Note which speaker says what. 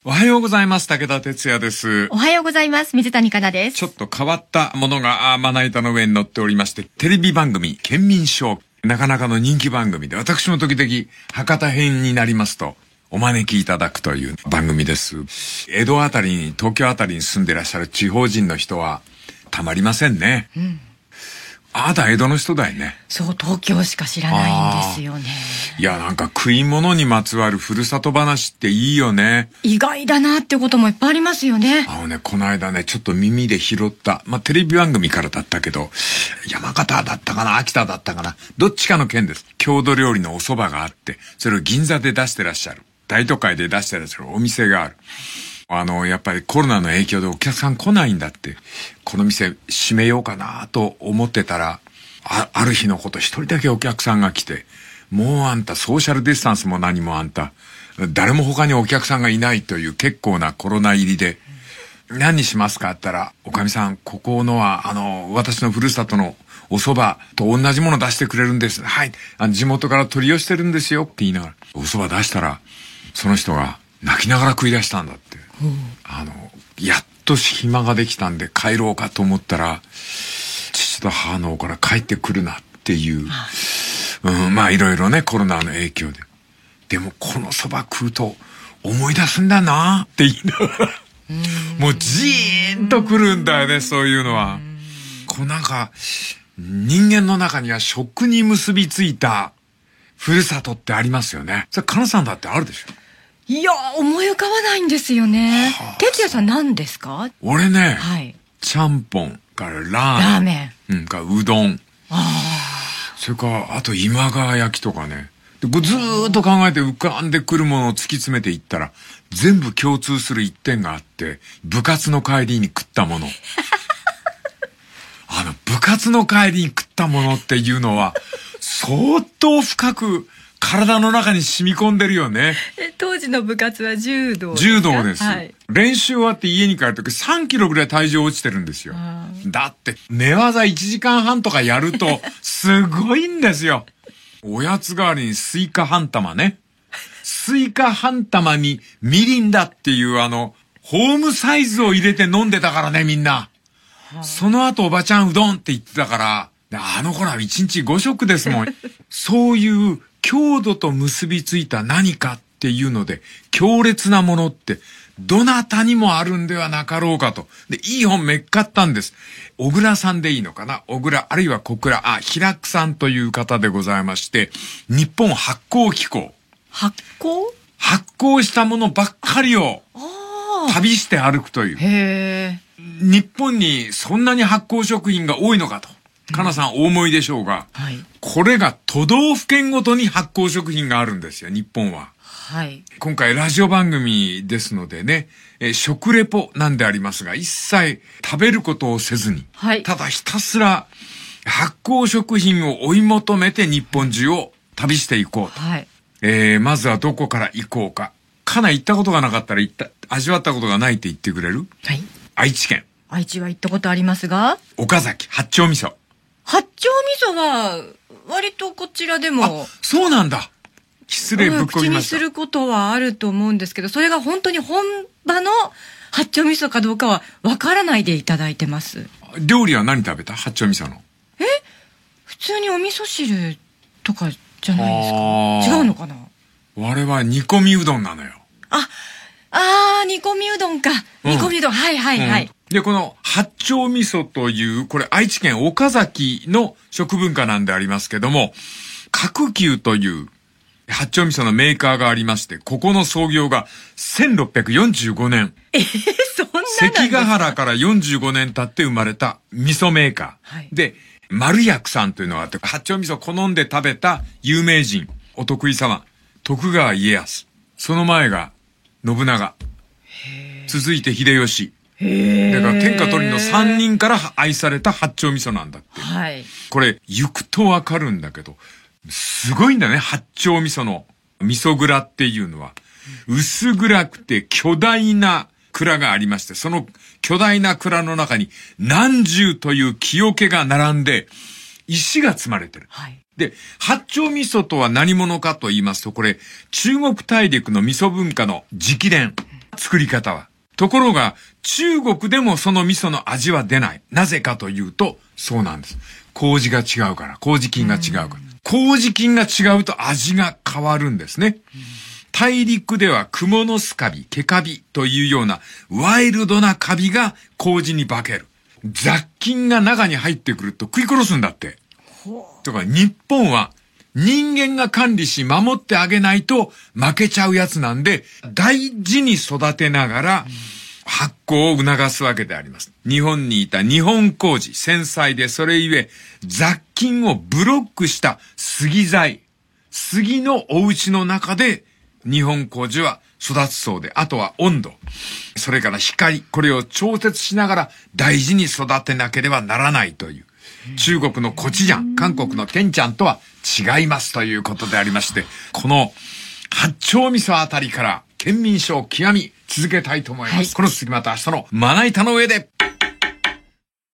Speaker 1: おはようございます。武田哲也です。
Speaker 2: おはようございます。水谷香奈です。
Speaker 1: ちょっと変わったものがまな板の上に載っておりまして、テレビ番組、県民ショー、なかなかの人気番組で、私も時々博多編になりますと、お招きいただくという番組です。江戸あたりに、東京あたりに住んでいらっしゃる地方人の人は、たまりませんね。あなた江戸の人だよね。
Speaker 2: そう、東京しか知らないんですよね。
Speaker 1: いや、なんか食い物にまつわるふるさと話っていいよね。
Speaker 2: 意外だなってこともいっぱいありますよね。
Speaker 1: この間ね、ちょっと耳で拾った。テレビ番組からだったけど、山形だったかな、秋田だったかな、どっちかの県です。郷土料理のお蕎麦があって、それを銀座で出してらっしゃる。大都会で出してらっしゃるお店がある。やっぱりコロナの影響でお客さん来ないんだって、この店閉めようかなと思ってたら、ある日のこと一人だけお客さんが来て、もうあんたソーシャルディスタンスも何もあんた、誰も他にお客さんがいないという結構なコロナ入りで、何にしますかって言ったら、おかみさん、ここのは、私のふるさとのお蕎麦と同じもの出してくれるんです。はい。地元から取り寄せてるんですよって言いながら、お蕎麦出したら、その人が泣きながら食い出したんだって。やっと暇ができたんで帰ろうかと思ったら、父と母の方から帰ってくるなっていう。いろいろね、コロナの影響で。でもこの蕎麦食うと思い出すんだなって言いながら。もうじーんと来るんだよね、そういうのは。なんか、人間の中には食に結びついたふるさとってありますよね。それ、かなさんだってあるでしょ。
Speaker 2: いや、思い浮かばないんですよね。哲也さん何ですか？
Speaker 1: 俺ね、
Speaker 2: はい。
Speaker 1: ちゃんぽんからラーメン。からうどん。それから、あと今川焼きとかね。で、ずーっと考えて浮かんでくるものを突き詰めていったら、全部共通する一点があって、部活の帰りに食ったもの。部活の帰りに食ったものっていうのは、相当深く体の中に染み込んでるよね。
Speaker 2: 当時の部活は柔道ですか？
Speaker 1: 柔道です。
Speaker 2: はい。
Speaker 1: 練習終わって家に帰るとき3キロぐらい体重落ちてるんですよ。だって寝技1時間半とかやるとすごいんですよ。おやつ代わりにスイカ半玉ね。スイカ半玉にみりんだっていうホームサイズを入れて飲んでたからね、みんな。その後おばちゃんうどんって言ってたから、あの頃は1日5食ですもん。そういう郷土と結びついた何かっていうので、強烈なものって、どなたにもあるんではなかろうかと。で、いい本めっかったんです。小倉さんでいいのかな？小倉、あるいは小倉、平久さんという方でございまして、日本発酵機構。
Speaker 2: 発
Speaker 1: 酵したものばっかりを旅して歩くという。
Speaker 2: へー。
Speaker 1: 日本にそんなに発酵食品が多いのかと。かなさんお思いでしょうが、
Speaker 2: はい、
Speaker 1: これが都道府県ごとに発酵食品があるんですよ、日本は。
Speaker 2: はい。
Speaker 1: 今回ラジオ番組ですのでね、食レポなんでありますが、一切食べることをせずに、
Speaker 2: はい、
Speaker 1: ただひたすら発酵食品を追い求めて日本中を旅していこうと。
Speaker 2: はい。
Speaker 1: まずはどこから行こうか。かな行ったことがなかったら味わったことがないって言ってくれる？
Speaker 2: はい。
Speaker 1: 愛知県。
Speaker 2: 愛知は行ったことありますが、
Speaker 1: 岡崎八丁味噌。
Speaker 2: 八丁味噌は割とこちらでも、
Speaker 1: そうなんだ。失礼ぶっこみました。
Speaker 2: 口にすることはあると思うんですけど、それが本当に本場の八丁味噌かどうかはわからないでいただいてます。
Speaker 1: 料理は何食べた？八丁味噌の。
Speaker 2: 普通にお味噌汁とかじゃないですか？違うのかな？
Speaker 1: 我々煮込みうどんなのよ。
Speaker 2: 煮込みうどんか。煮込みうどん。はいはいはい。
Speaker 1: で、この八丁味噌という、これ愛知県岡崎の食文化なんでありますけども、角久という八丁味噌のメーカーがありまして、ここの創業が1645年。
Speaker 2: そんななんですか？
Speaker 1: 関ヶ原から45年経って生まれた味噌メーカー。
Speaker 2: はい、
Speaker 1: で、丸薬さんというのがあって、八丁味噌好んで食べた有名人、お得意様、徳川家康。その前が信長。続いて秀吉。だから天下取りの3人から愛された八丁味噌なんだって。
Speaker 2: はい。
Speaker 1: これ、行くとわかるんだけど、すごいんだね、八丁味噌の味噌蔵っていうのは。薄暗くて巨大な蔵がありまして、その巨大な蔵の中に何十という木桶が並んで、石が積まれてる。
Speaker 2: はい。
Speaker 1: で、八丁味噌とは何者かと言いますと、これ、中国大陸の味噌文化の直伝。 作り方は。ところが、中国でもその味噌の味は出ない。なぜかというと、そうなんです。麹が違うから、麹菌が違うから。麹菌が違うと味が変わるんですね。大陸ではクモの巣カビ、毛カビというようなワイルドなカビが麹に化ける。雑菌が中に入ってくると食い殺すんだって。とか日本は人間が管理し守ってあげないと負けちゃうやつなんで、大事に育てながら発酵を促すわけであります。日本にいた日本麹、繊細でそれゆえ雑菌をブロックした杉材、杉のお家の中で日本麹は育つそうで、あとは温度、それから光、これを調節しながら大事に育てなければならないという。中国のコチュジャン、韓国のテンチャンとは違いますということでありまして、この八丁味噌あたりから県民賞極み続けたいと思います。この続きまた明日のまな板の上で。